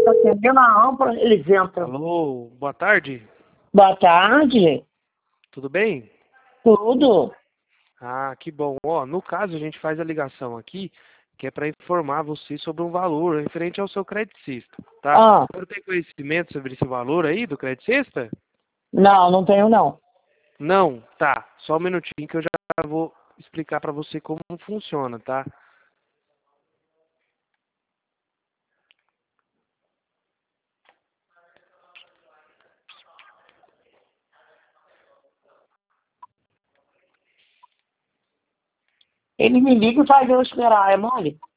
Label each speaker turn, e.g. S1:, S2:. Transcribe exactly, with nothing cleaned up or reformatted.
S1: tá atendendo a ampla, eles entram.
S2: Alô, boa tarde.
S1: Boa tarde.
S2: Tudo bem?
S1: Tudo.
S2: Ah, que bom. Ó, no caso, a gente faz a ligação aqui, que é para informar você sobre um valor referente ao seu credicista, tá?
S1: Ah,
S2: Você tem conhecimento sobre esse valor aí do credicista?
S1: não, não tenho não.
S2: Não? Tá. Só um minutinho que eu já vou explicar para você como funciona, tá?
S1: Ele me liga e faz eu esperar, é mole?